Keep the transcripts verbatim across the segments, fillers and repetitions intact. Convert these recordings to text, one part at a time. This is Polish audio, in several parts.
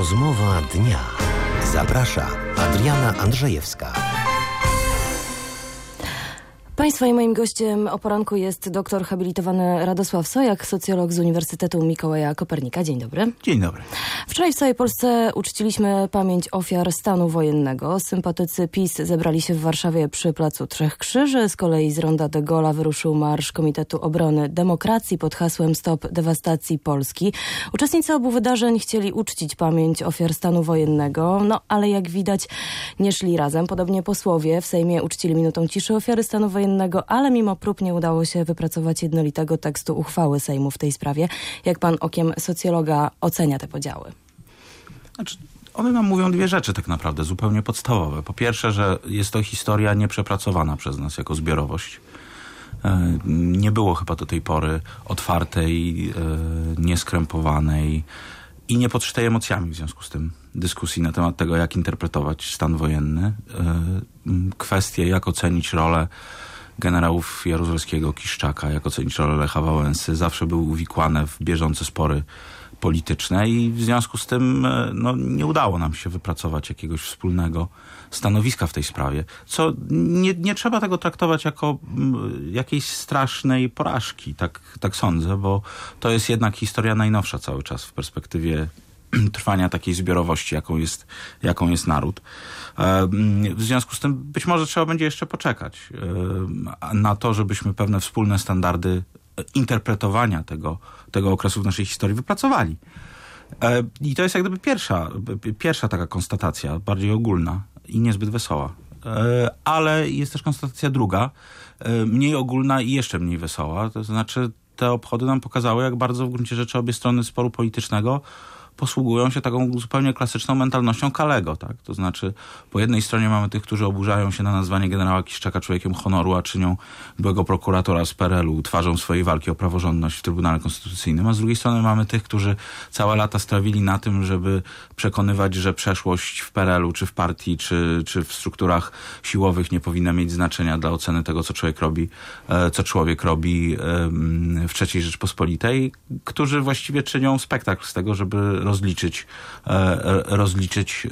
Rozmowa dnia. Zaprasza Adriana Andrzejewska. Państwa i moim gościem o poranku jest doktor habilitowany Radosław Sojak, socjolog z Uniwersytetu Mikołaja Kopernika. Dzień dobry. Dzień dobry. Wczoraj w całej Polsce uczciliśmy pamięć ofiar stanu wojennego. Sympatycy PiS zebrali się w Warszawie przy Placu Trzech Krzyży. Z kolei z Ronda de Gaulle'a wyruszył marsz Komitetu Obrony Demokracji pod hasłem Stop Dewastacji Polski. Uczestnicy obu wydarzeń chcieli uczcić pamięć ofiar stanu wojennego, no ale jak widać nie szli razem. Podobnie posłowie w Sejmie uczcili minutą ciszy ofiary stanu wojennego, ale mimo prób nie udało się wypracować jednolitego tekstu uchwały Sejmu w tej sprawie. Jak pan okiem socjologa ocenia te podziały? Znaczy, one nam mówią dwie rzeczy tak naprawdę, zupełnie podstawowe. Po pierwsze, że jest to historia nieprzepracowana przez nas jako zbiorowość. Nie było chyba do tej pory otwartej, nieskrępowanej i nie podszytej emocjami w związku z tym dyskusji na temat tego, jak interpretować stan wojenny. Kwestie, jak ocenić rolę generałów Jaruzelskiego, Kiszczaka, jak ocenić rolę Lecha Wałęsy, zawsze były uwikłane w bieżące spory polityczne i w związku z tym no, nie udało nam się wypracować jakiegoś wspólnego stanowiska w tej sprawie. Co nie, nie trzeba tego traktować jako jakiejś strasznej porażki, tak, tak sądzę, bo to jest jednak historia najnowsza cały czas w perspektywie trwania takiej zbiorowości, jaką jest, jaką jest naród. W związku z tym być może trzeba będzie jeszcze poczekać na to, żebyśmy pewne wspólne standardy interpretowania tego, tego okresu w naszej historii wypracowali. I to jest jak gdyby pierwsza, pierwsza taka konstatacja, bardziej ogólna i niezbyt wesoła. Ale jest też konstatacja druga, mniej ogólna i jeszcze mniej wesoła. To znaczy te obchody nam pokazały, jak bardzo w gruncie rzeczy obie strony sporu politycznego posługują się taką zupełnie klasyczną mentalnością Kalego, tak? To znaczy, po jednej stronie mamy tych, którzy oburzają się na nazwanie generała Kiszczaka człowiekiem honoru, a czynią byłego prokuratora z P R L u twarzą swojej walki o praworządność w Trybunale Konstytucyjnym, a z drugiej strony mamy tych, którzy całe lata strawili na tym, żeby przekonywać, że przeszłość w P R L u, czy w partii, czy, czy w strukturach siłowych nie powinna mieć znaczenia dla oceny tego, co człowiek robi, co człowiek robi w trzeciej Rzeczpospolitej, którzy właściwie czynią spektakl z tego, żeby rozliczyć, rozliczyć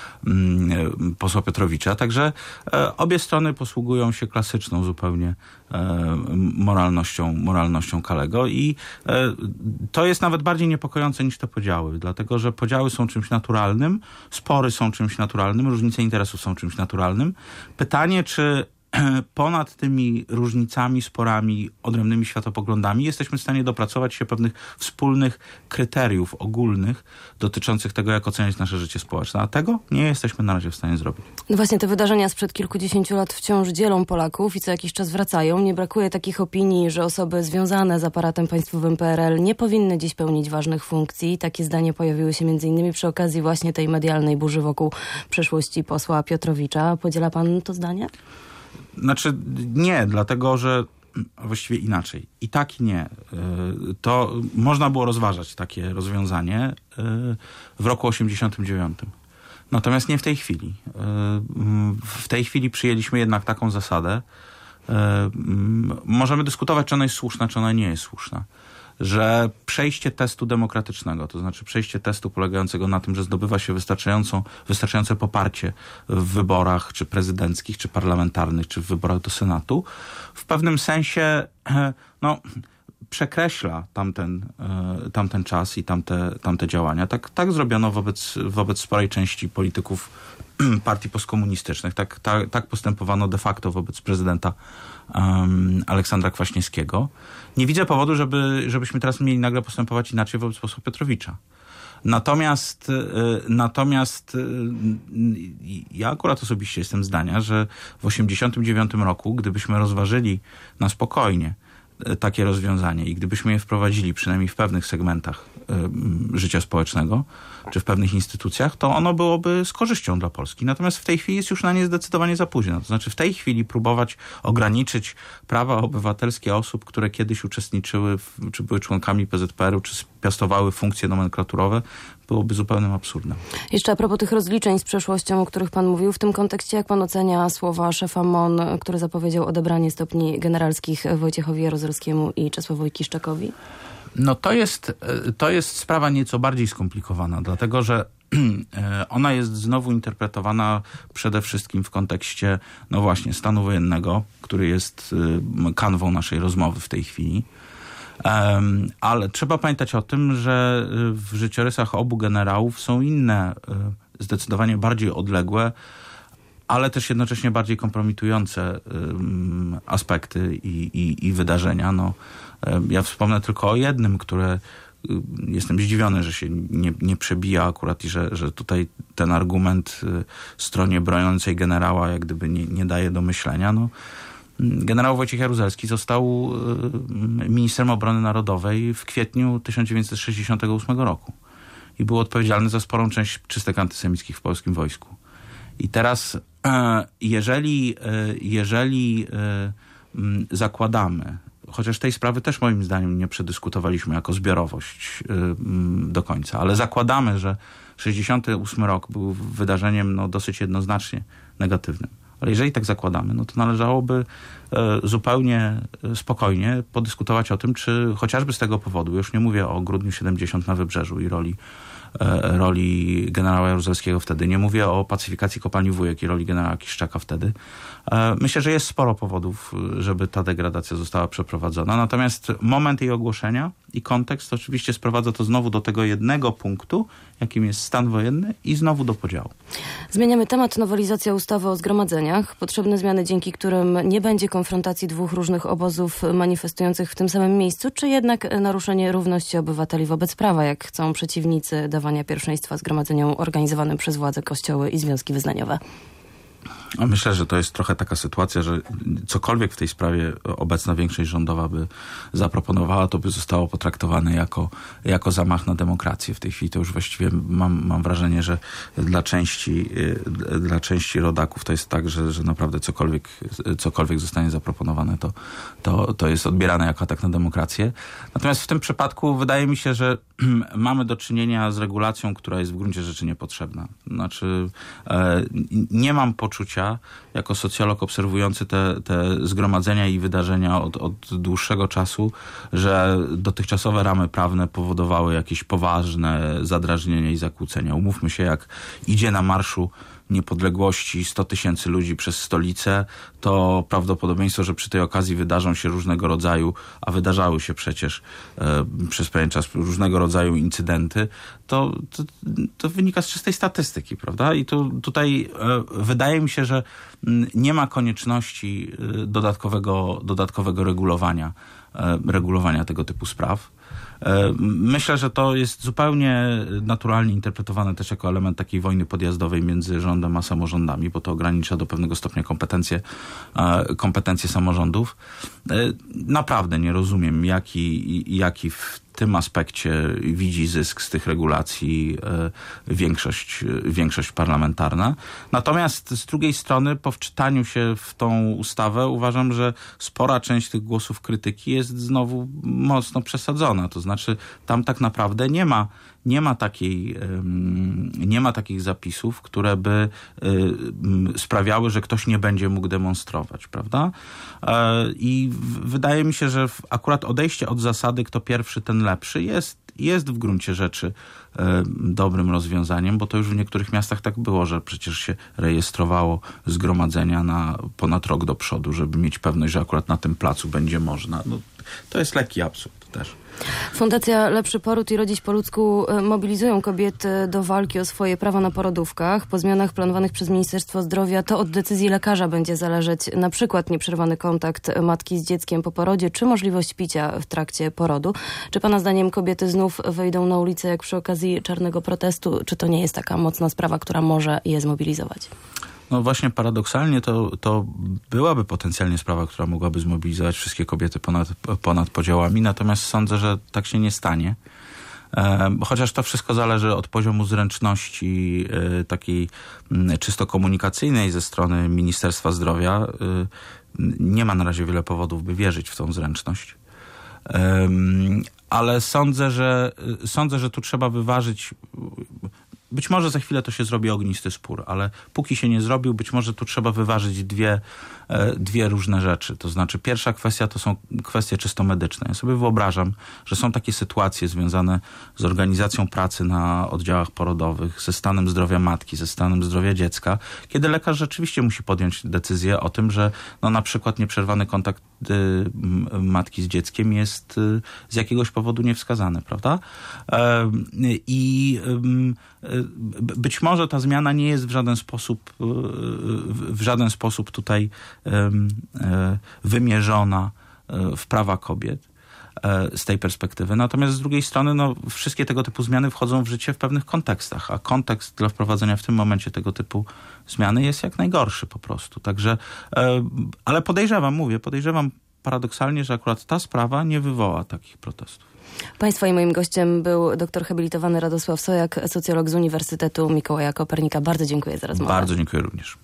posła Piotrowicza. Także obie strony posługują się klasyczną zupełnie moralnością, moralnością Kalego i to jest nawet bardziej niepokojące niż te podziały, dlatego że podziały są czymś naturalnym, spory są czymś naturalnym, różnice interesów są czymś naturalnym. Pytanie, czy ponad tymi różnicami, sporami, odrębnymi światopoglądami jesteśmy w stanie dopracować się pewnych wspólnych kryteriów ogólnych dotyczących tego, jak oceniać nasze życie społeczne. A tego nie jesteśmy na razie w stanie zrobić. No właśnie, te wydarzenia sprzed kilkudziesięciu lat wciąż dzielą Polaków i co jakiś czas wracają. Nie brakuje takich opinii, że osoby związane z aparatem państwowym P R L nie powinny dziś pełnić ważnych funkcji. Takie zdania pojawiły się między innymi przy okazji właśnie tej medialnej burzy wokół przeszłości posła Piotrowicza. Podziela pan to zdanie? Znaczy nie, dlatego że właściwie inaczej. I tak i nie. To można było rozważać takie rozwiązanie w roku osiemdziesiątym dziewiątym. Natomiast nie w tej chwili. W tej chwili przyjęliśmy jednak taką zasadę. Możemy dyskutować, czy ona jest słuszna, czy ona nie jest słuszna. Że przejście testu demokratycznego, to znaczy przejście testu polegającego na tym, że zdobywa się wystarczającą, wystarczające poparcie w wyborach czy prezydenckich, czy parlamentarnych, czy w wyborach do Senatu, w pewnym sensie no, przekreśla tamten, tamten czas i tamte, tamte działania. Tak, tak zrobiono wobec, wobec sporej części polityków partii postkomunistycznych. Tak, tak, tak postępowano de facto wobec prezydenta um, Aleksandra Kwaśniewskiego. Nie widzę powodu, żeby, żebyśmy teraz mieli nagle postępować inaczej wobec posła Piotrowicza. Natomiast, natomiast ja akurat osobiście jestem zdania, że w osiemdziesiątym dziewiątym roku, gdybyśmy rozważyli na spokojnie takie rozwiązanie i gdybyśmy je wprowadzili przynajmniej w pewnych segmentach y, życia społecznego, czy w pewnych instytucjach, to ono byłoby z korzyścią dla Polski. Natomiast w tej chwili jest już na nie zdecydowanie za późno. To znaczy w tej chwili próbować ograniczyć prawa obywatelskie osób, które kiedyś uczestniczyły, w, czy były członkami P Z P R u, czy piastowały funkcje nomenklaturowe, byłoby zupełnym absurdem. Jeszcze a propos tych rozliczeń z przeszłością, o których pan mówił, w tym kontekście jak pan ocenia słowa szefa M O N, który zapowiedział odebranie stopni generalskich Wojciechowi Jaruzelskiemu i Czesławowi Kiszczakowi? No to jest, to jest sprawa nieco bardziej skomplikowana, dlatego że ona jest znowu interpretowana przede wszystkim w kontekście, no właśnie, stanu wojennego, który jest kanwą naszej rozmowy w tej chwili. Um, ale trzeba pamiętać o tym, że w życiorysach obu generałów są inne, zdecydowanie bardziej odległe, ale też jednocześnie bardziej kompromitujące um, aspekty i, i, i wydarzenia. No, um, ja wspomnę tylko o jednym, które um, jestem zdziwiony, że się nie, nie przebija akurat i że, że tutaj ten argument um, stronie broniącej generała jak gdyby nie, nie daje do myślenia. No, generał Wojciech Jaruzelski został ministrem obrony narodowej w kwietniu tysiąc dziewięćset sześćdziesiątego ósmego roku i był odpowiedzialny za sporą część czystek antysemickich w polskim wojsku. I teraz, jeżeli, jeżeli zakładamy, chociaż tej sprawy też moim zdaniem nie przedyskutowaliśmy jako zbiorowość do końca, ale zakładamy, że sześćdziesiąty ósmy rok był wydarzeniem no, dosyć jednoznacznie negatywnym. Ale jeżeli tak zakładamy, no to należałoby e, zupełnie spokojnie podyskutować o tym, czy chociażby z tego powodu, już nie mówię o grudniu siedemdziesiątym na Wybrzeżu i roli, e, roli generała Jaruzelskiego wtedy, nie mówię o pacyfikacji kopalni Wujek i roli generała Kiszczaka wtedy. E, myślę, że jest sporo powodów, żeby ta degradacja została przeprowadzona. Natomiast moment jej ogłoszenia i kontekst oczywiście sprowadza to znowu do tego jednego punktu, jakim jest stan wojenny i znowu do podziału. Zmieniamy temat. Nowelizacja ustawy o zgromadzeniach. Potrzebne zmiany, dzięki którym nie będzie konfrontacji dwóch różnych obozów manifestujących w tym samym miejscu, czy jednak naruszenie równości obywateli wobec prawa, jak chcą przeciwnicy dawania pierwszeństwa zgromadzeniom organizowanym przez władze, kościoły i związki wyznaniowe? Myślę, że to jest trochę taka sytuacja, że cokolwiek w tej sprawie obecna większość rządowa by zaproponowała, to by zostało potraktowane jako, jako zamach na demokrację. W tej chwili to już właściwie mam, mam wrażenie, że dla części, dla części rodaków to jest tak, że, że naprawdę cokolwiek, cokolwiek zostanie zaproponowane, to, to, to jest odbierane jako atak na demokrację. Natomiast w tym przypadku wydaje mi się, że mamy do czynienia z regulacją, która jest w gruncie rzeczy niepotrzebna. Znaczy, e, nie mam poczucia, jako socjolog obserwujący te, te zgromadzenia i wydarzenia od, od dłuższego czasu, że dotychczasowe ramy prawne powodowały jakieś poważne zadrażnienia i zakłócenia. Umówmy się, jak idzie na marszu niepodległości sto tysięcy ludzi przez stolicę, to prawdopodobieństwo, że przy tej okazji wydarzą się różnego rodzaju, a wydarzały się przecież e, przez pewien czas różnego rodzaju incydenty, to, to, to wynika z czystej statystyki, prawda? I tu, tutaj e, wydaje mi się, że nie ma konieczności dodatkowego, dodatkowego regulowania, e, regulowania tego typu spraw. Myślę, że to jest zupełnie naturalnie interpretowane też jako element takiej wojny podjazdowej między rządem a samorządami, bo to ogranicza do pewnego stopnia kompetencje, kompetencje samorządów. Naprawdę nie rozumiem, jaki, jaki w tym aspekcie widzi zysk z tych regulacji większość, większość parlamentarna. Natomiast z drugiej strony po wczytaniu się w tą ustawę uważam, że spora część tych głosów krytyki jest znowu mocno przesadzona. To znaczy tam tak naprawdę nie ma Nie ma takiej, nie ma takich zapisów, które by sprawiały, że ktoś nie będzie mógł demonstrować, prawda? I wydaje mi się, że akurat odejście od zasady kto pierwszy, ten lepszy jest, jest w gruncie rzeczy dobrym rozwiązaniem, bo to już w niektórych miastach tak było, że przecież się rejestrowało zgromadzenia na ponad rok do przodu, żeby mieć pewność, że akurat na tym placu będzie można. No, to jest lekki absurd też. Fundacja Lepszy Poród i Rodzić po ludzku mobilizują kobiety do walki o swoje prawa na porodówkach. Po zmianach planowanych przez Ministerstwo Zdrowia to od decyzji lekarza będzie zależeć na przykład nieprzerwany kontakt matki z dzieckiem po porodzie, czy możliwość picia w trakcie porodu. Czy pana zdaniem kobiety znów wyjdą na ulicę jak przy okazji czarnego protestu? Czy to nie jest taka mocna sprawa, która może je zmobilizować? No właśnie paradoksalnie to, to byłaby potencjalnie sprawa, która mogłaby zmobilizować wszystkie kobiety ponad, ponad podziałami, natomiast sądzę, że tak się nie stanie. E, chociaż to wszystko zależy od poziomu zręczności e, takiej m, czysto komunikacyjnej ze strony Ministerstwa Zdrowia. E, nie ma na razie wiele powodów, by wierzyć w tą zręczność. E, ale sądzę, że sądzę, że tu trzeba wyważyć być może za chwilę to się zrobi ognisty spór, ale póki się nie zrobił, być może tu trzeba wyważyć dwie, dwie różne rzeczy. To znaczy pierwsza kwestia to są kwestie czysto medyczne. Ja sobie wyobrażam, że są takie sytuacje związane z organizacją pracy na oddziałach porodowych, ze stanem zdrowia matki, ze stanem zdrowia dziecka, kiedy lekarz rzeczywiście musi podjąć decyzję o tym, że no na przykład nieprzerwany kontakt y, matki z dzieckiem jest y, z jakiegoś powodu niewskazany, prawda? E, I y, być może ta zmiana nie jest w żaden sposób, y, w żaden sposób tutaj y, y, wymierzona w prawa kobiet z tej perspektywy. Natomiast z drugiej strony no, wszystkie tego typu zmiany wchodzą w życie w pewnych kontekstach, a kontekst dla wprowadzenia w tym momencie tego typu zmiany jest jak najgorszy po prostu. Także, ale podejrzewam, mówię, podejrzewam paradoksalnie, że akurat ta sprawa nie wywoła takich protestów. Państwa i moim gościem był doktor habilitowany Radosław Sojak, socjolog z Uniwersytetu Mikołaja Kopernika. Bardzo dziękuję za rozmowę. Bardzo dziękuję również.